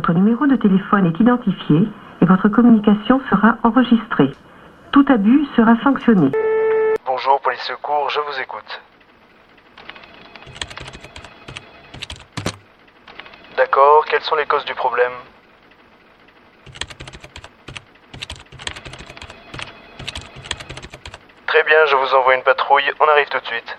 Votre numéro de téléphone est identifié et votre communication sera enregistrée. Tout abus sera sanctionné. Bonjour, police secours, je vous écoute. D'accord, quelles sont les causes du problème ? Très bien, je vous envoie une patrouille, on arrive tout de suite.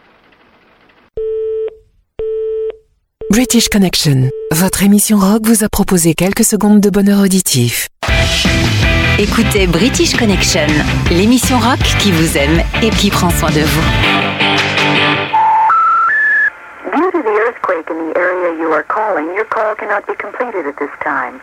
British Connection, votre émission rock vous a proposé quelques secondes de bonheur auditif. Écoutez British Connection, l'émission rock qui vous aime et qui prend soin de vous. Due to the earthquake in the area you are calling, your call cannot be completed at this time.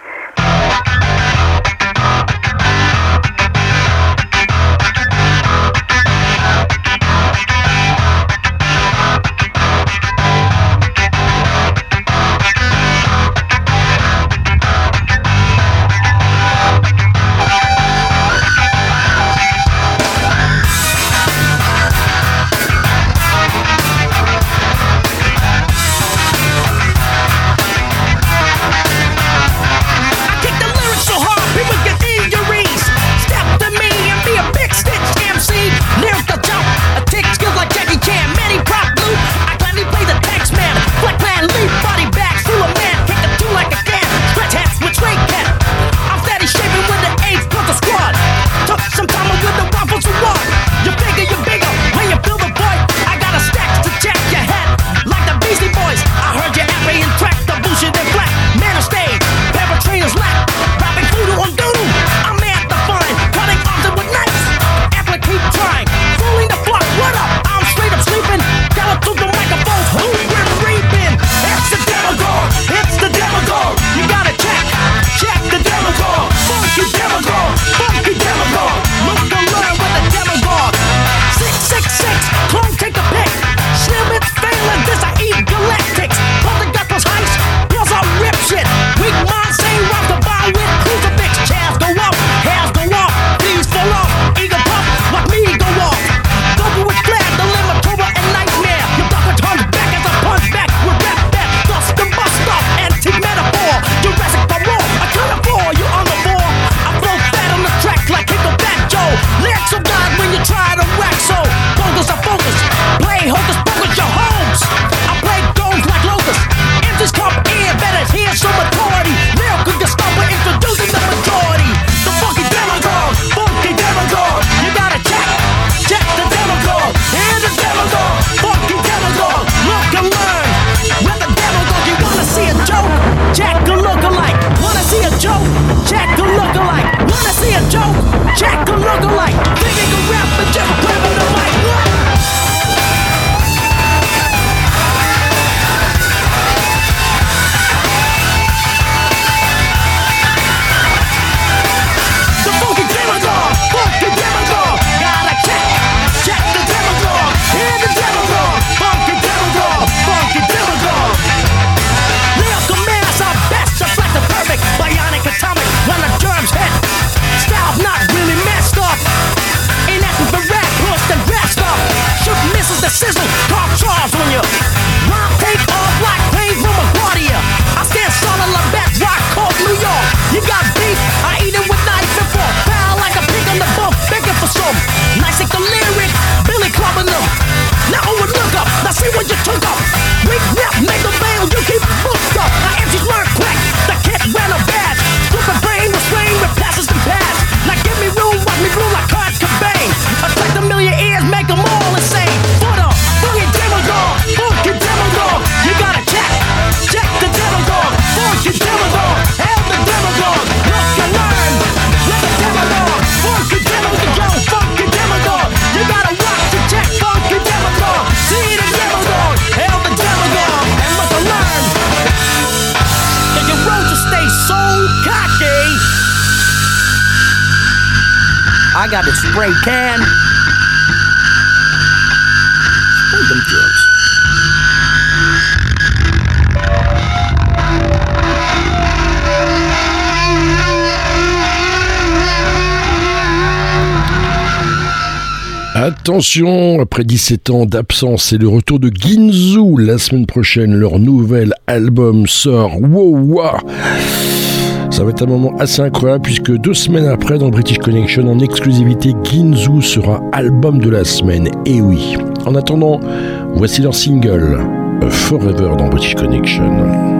I got a spray can. Spray them drugs. Attention, après 17 ans d'absence, c'est le retour de Ginzu. La semaine prochaine, leur nouvel album sort. Wow, wow. Ça va être un moment assez incroyable puisque 2 semaines après, dans British Connection, en exclusivité, Ginzu sera album de la semaine. Et oui. En attendant, voici leur single, Forever dans British Connection.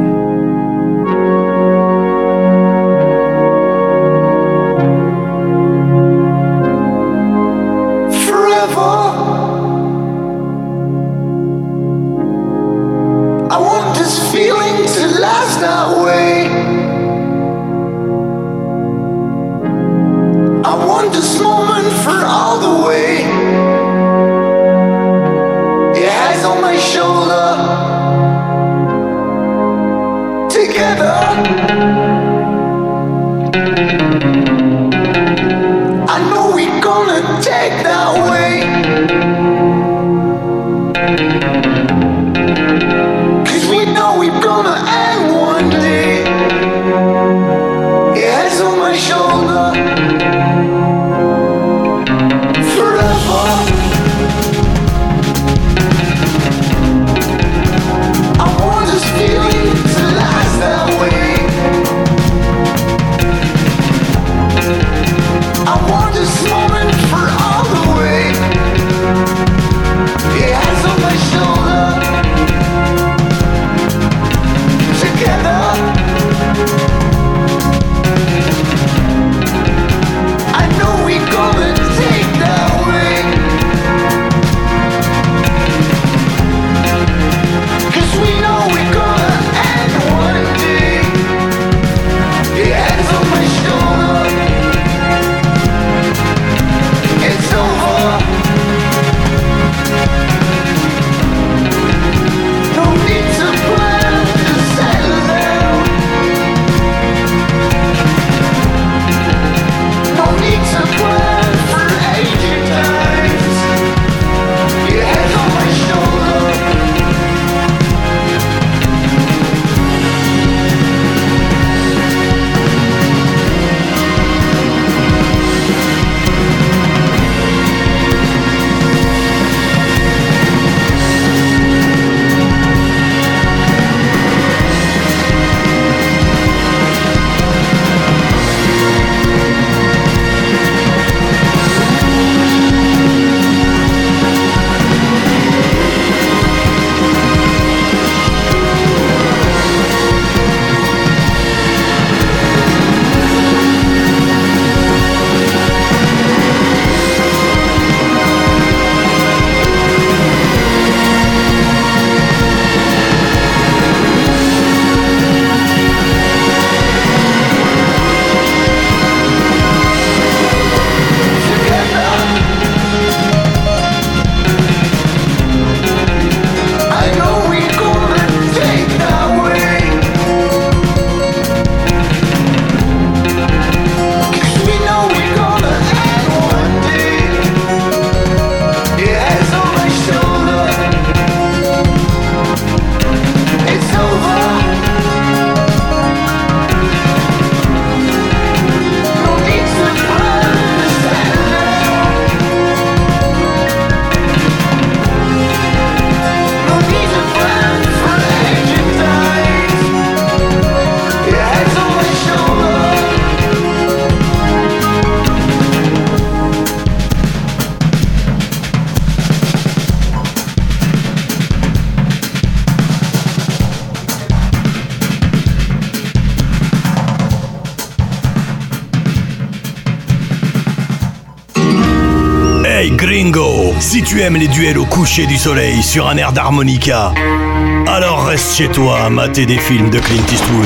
Hey gringo, si tu aimes les duels au coucher du soleil sur un air d'harmonica, alors reste chez toi à mater des films de Clint Eastwood.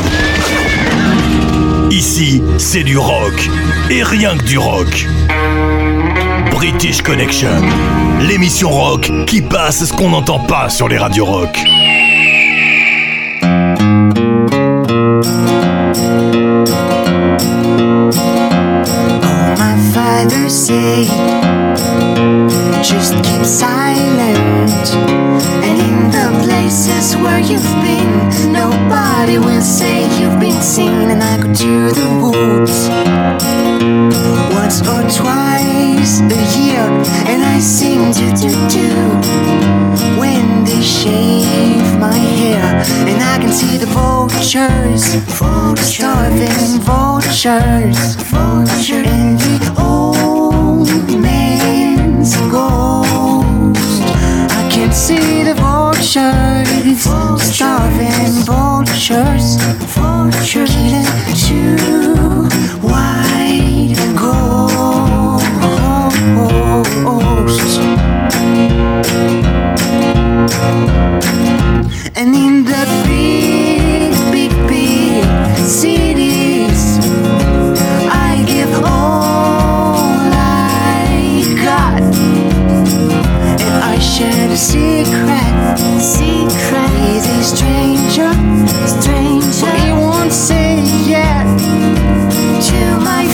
Ici, c'est du rock, et rien que du rock. British Connection, l'émission rock qui passe ce qu'on n'entend pas sur les radios rock. Say, just keep silent, and in the places where you you've been. Nobody will say you've been seen. And I go to the woods once or twice a year, and I sing do when they shave my hair. And I can see the vultures, starving vultures, and the old man's ghost. I can see the vultures, starving vultures, killing two white ghosts. And in the big cities, I give all I got, and I share the secret with a stranger. He won't say yet to my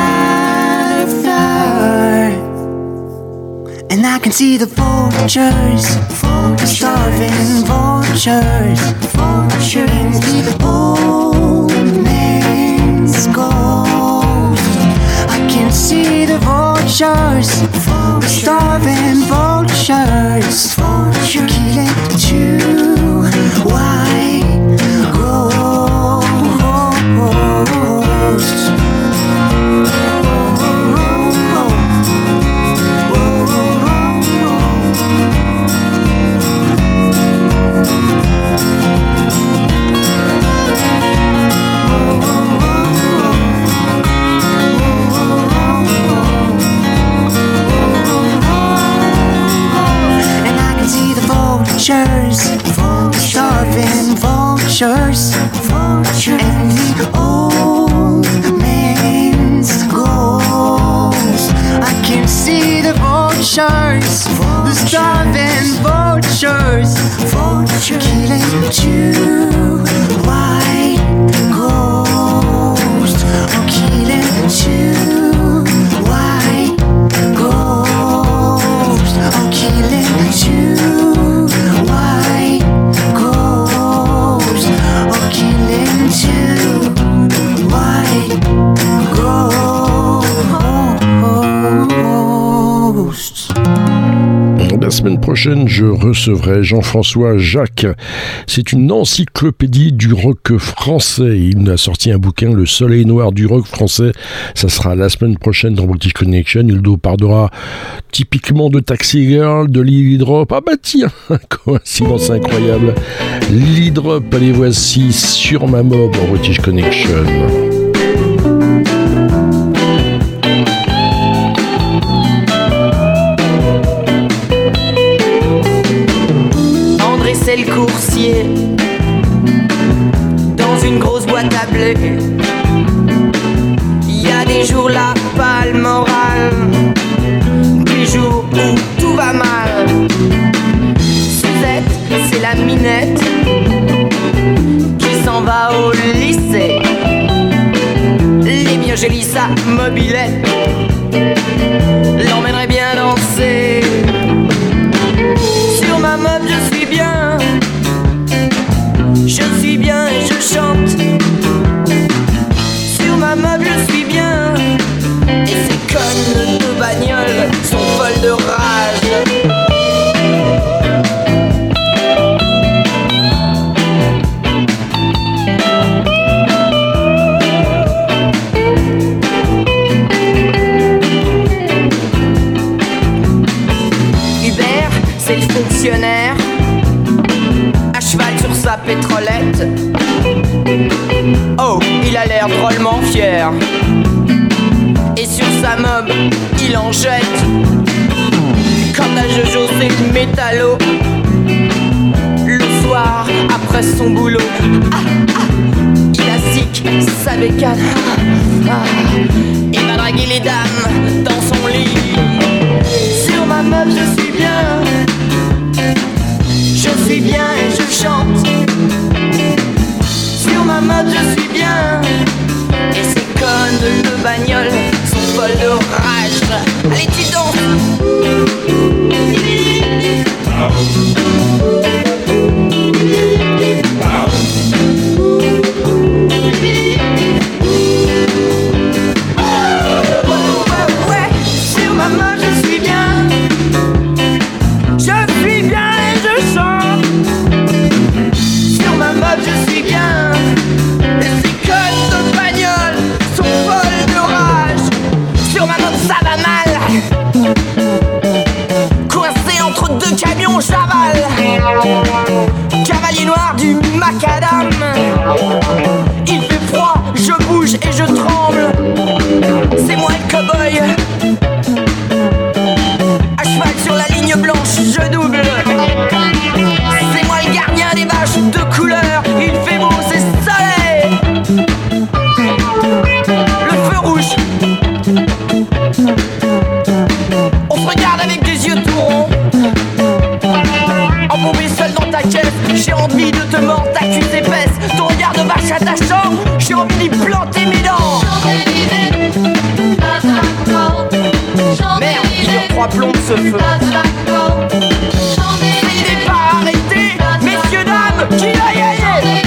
father. And I can see the vultures, starving vultures, and the old man's ghost. I can see the vultures, starving vultures, killing two white ghosts. Starving vultures, and the old man's ghost. I can see the vultures, the starving vultures, killing two white ghosts. Oh, killing two white ghosts. Oh, killing two white ghosts. Oh, killing two white ghosts. La semaine prochaine, je recevrai Jean-François Jacques. C'est une encyclopédie du rock français. Il a sorti un bouquin, Le Soleil Noir du rock français. Ça sera la semaine prochaine dans British Connection. Il nous parlera typiquement de Taxi Girl, de Lily Drop. Ah bah tiens, coïncidence incroyable. Lily Drop, allez voici sur ma mob en British Connection. C'est le coursier dans une grosse boîte à blé. Il y a des jours là, pas le moral, des jours où tout va mal. Suzette, c'est la minette qui s'en va au lycée. Les bien jolis sa mobilette l'emmènerait bien danser. Sur ma mob je suis bien, je suis bien et je chante. Sur ma mob je suis bien, et ces connes de bagnoles sont folles de rage. Hubert, c'est le fonctionnaire à cheval sur sa pétrolette. Oh, il a l'air drôlement fier. Et sur sa mob, il en jette. Quant à Jojo, c'est le métallo. Le soir, après son boulot, il astique sa bécane. Il va draguer les dames dans son lit. Sur ma mob, je suis bien. Je suis bien et je chante. Sur ma mob, je suis bien. Et ces connes de bagnole sont folles de rage. Allez, tu danses. noir du macadam. Il fait froid, je bouge et je tremble. C'est moi le cow-boy. À cheval sur la ligne blanche, je double. C'est moi le gardien des vaches de couleur. Il fait beau, c'est soleil. Le feu rouge. On se regarde avec des yeux tout ronds. Embourbé seul dans ta caisse, j'ai envie de te mordre ta cuisse épaisse. Ton regard de vache attachant, j'ai envie d'y planter mes dents. Merde, il dure 3 plombs ce feu. Il n'est pas arrêté, messieurs dames, qui aïe aïe aïe.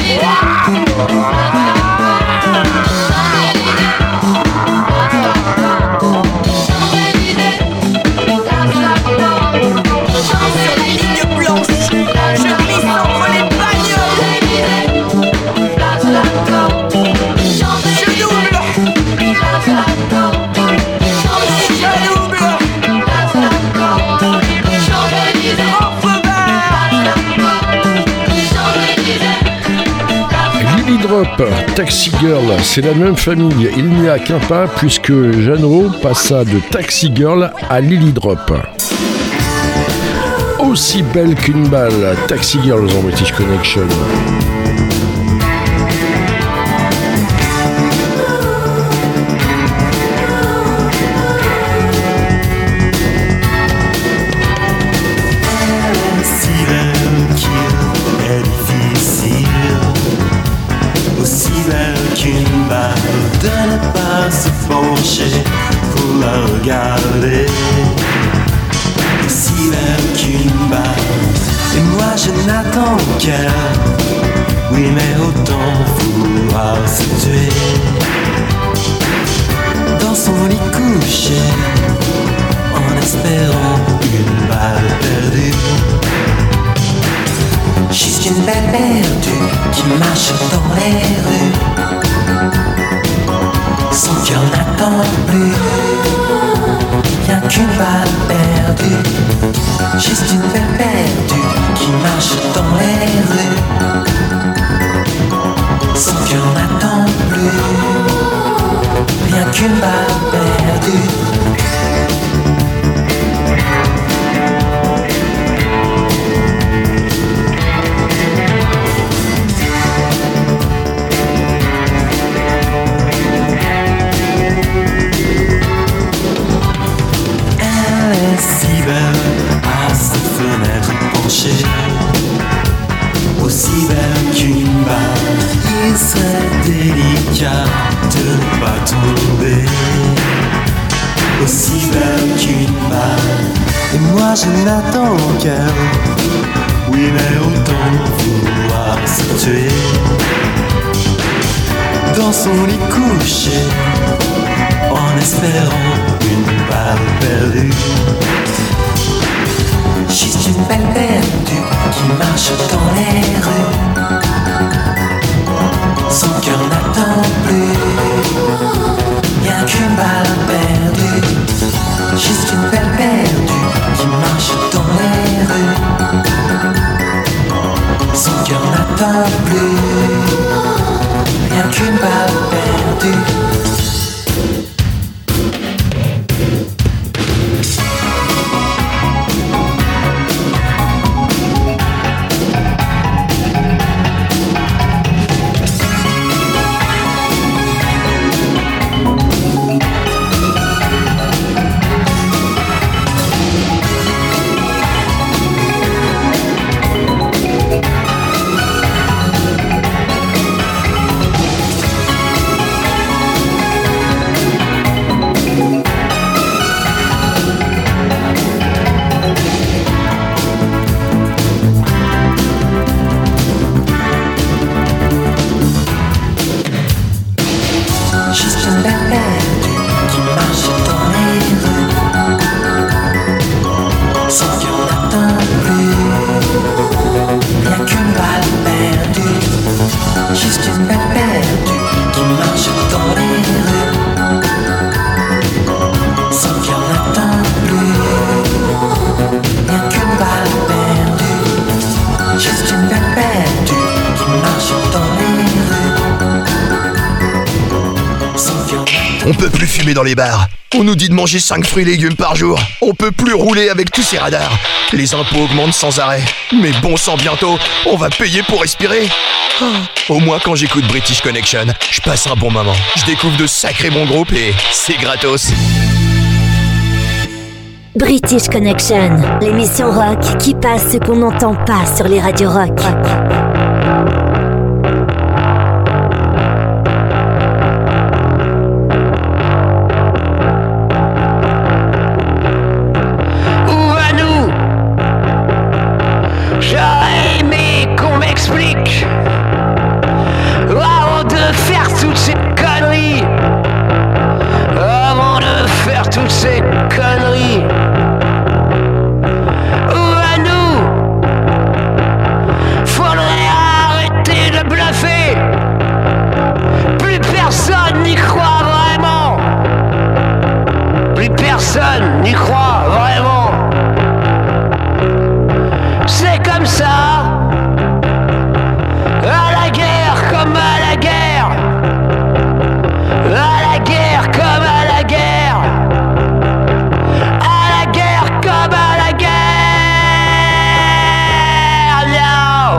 Taxi Girl, c'est la même famille. Il n'y a qu'un pas puisque Jeannot passa de Taxi Girl à Lily Drop. Aussi belle qu'une balle, Taxi Girls en British Connection. Pour la regarder, aussi belle qu'une balle. Et moi je n'attends qu'elle. Oui, mais autant vouloir se tuer dans son lit couché, en espérant une balle perdue. Juste une balle perdue qui marche dans les rues. Son cœur n'attend plus, rien qu'une balle perdue. Juste une balle perdue qui marche dans les rues. Son cœur n'attend plus, rien qu'une balle perdue. À sa fenêtre penchée, aussi belle qu'une balle. Il serait délicat de ne pas tomber. Aussi belle qu'une balle. Et moi je n'attends qu'elle. Oui, mais autant vouloir se tuer dans son lit couché, en espérant une balle perdue. Juste une balle perdue qui marche dans les rues. Son cœur n'attend plus, rien qu'une balle perdue. Juste une balle perdue qui marche dans les rues. Son cœur n'attend plus, rien qu'une balle perdue. Juste une balle perdue On peut plus fumer dans les bars. On nous dit de manger 5 fruits et légumes par jour. On peut plus rouler avec tous ces radars. Les impôts augmentent sans arrêt. Mais bon sang, bientôt, on va payer pour respirer. Au moins quand j'écoute British Connection, je passe un bon moment. Je découvre de sacrés bons groupes et c'est gratos. British Connection, l'émission rock qui passe ce qu'on n'entend pas sur les radios rock. J'aurais aimé qu'on m'explique avant de faire toutes ces conneries. Avant de faire toutes ces conneries. Où à nous? Faudrait arrêter de bluffer. Plus personne n'y croit vraiment. Plus personne n'y croit vraiment. C'est comme ça, à la guerre comme à la guerre, à la guerre comme à la guerre, à la guerre comme à la guerre. No.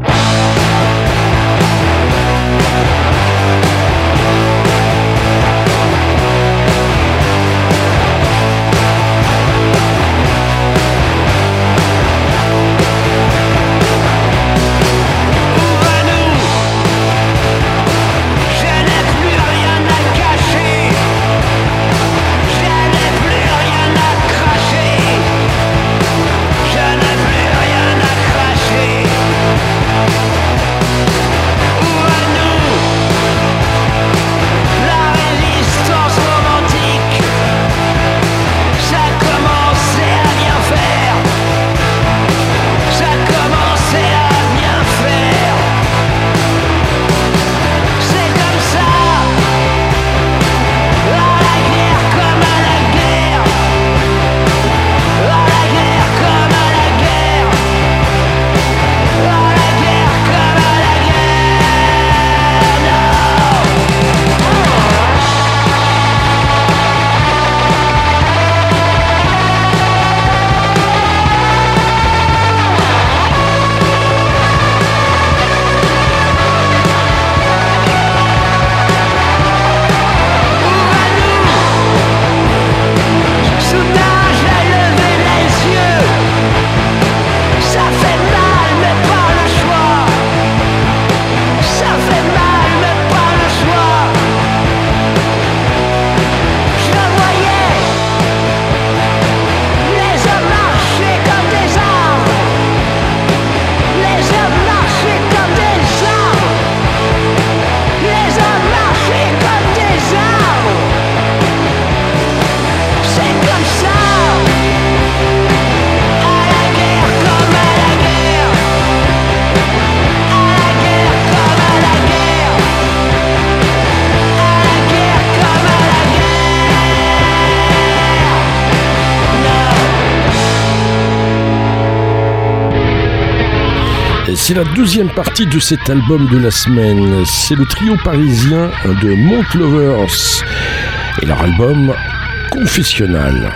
C'est la deuxième partie de cet album de la semaine. C'est le trio parisien de Monk Lovers et leur album Confessionnal.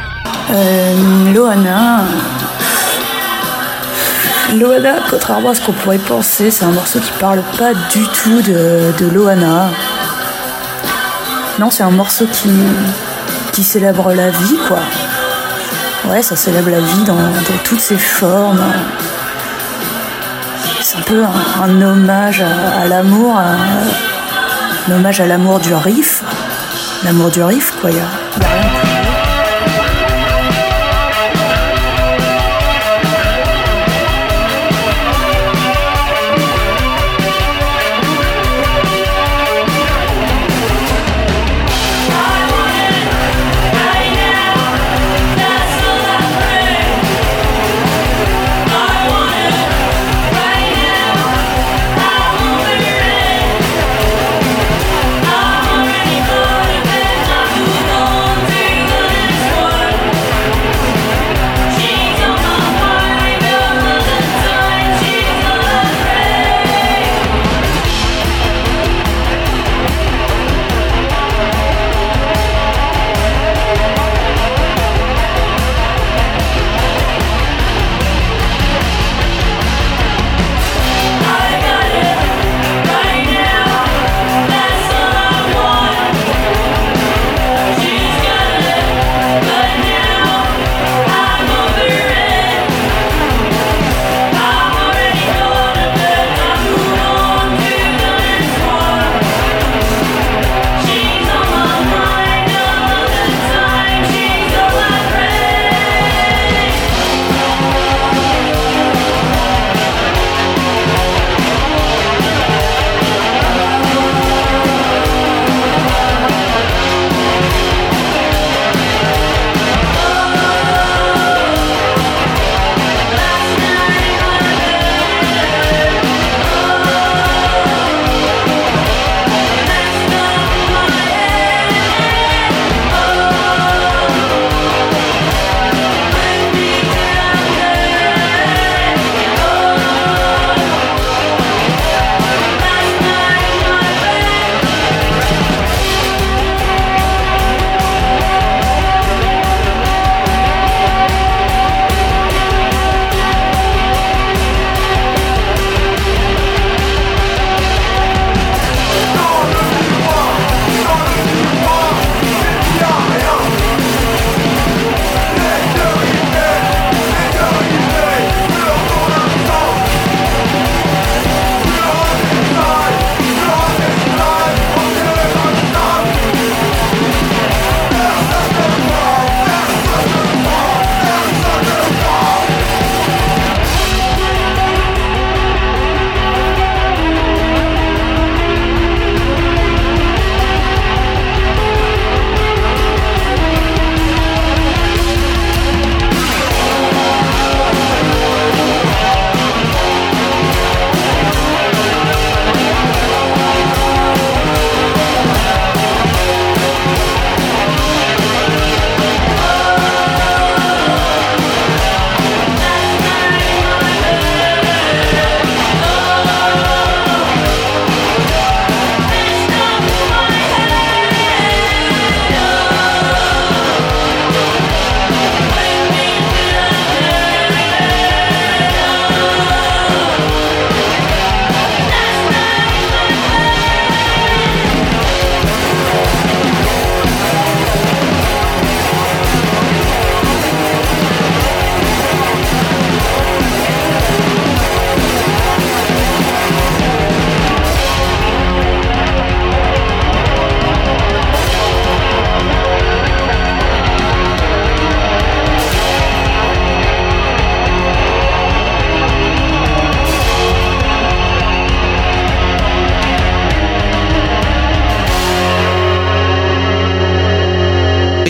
Loana, contrairement à ce qu'on pourrait penser, c'est un morceau qui parle pas du tout de Loana. Non, c'est un morceau qui célèbre la vie, quoi. Ouais, ça célèbre la vie dans toutes ses formes. C'est un peu un hommage à l'amour, un hommage à l'amour du riff. L'amour du riff, quoi, y a rien de plus. I'm ready for the bed, I'm moving on to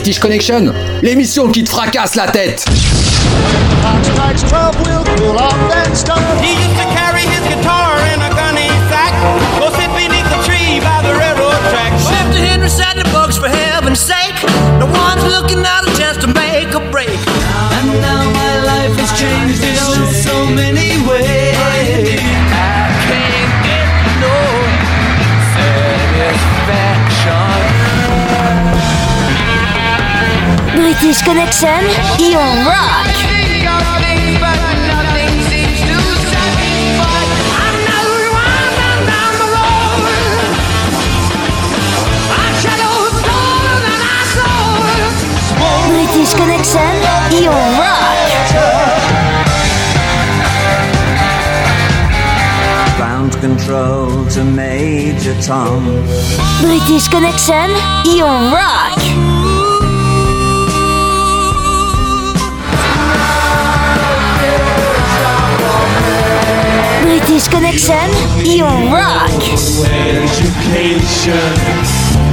British Connection, l'émission qui te fracasse la tête. He used to carry his guitar in a gunny sack, go sit beneath the tree by the railroad tracks. Left Henry sat in the books for heaven's sake. No one's looking out a chance to make a break. And now my life has changed in so many ways. I can't get no satisfaction. British Connection, Ion Rock. British Connection, Ion Rock. Ground control to Major Tom. British Connection, Ion Rock. British Connection, Ion Rock. Education.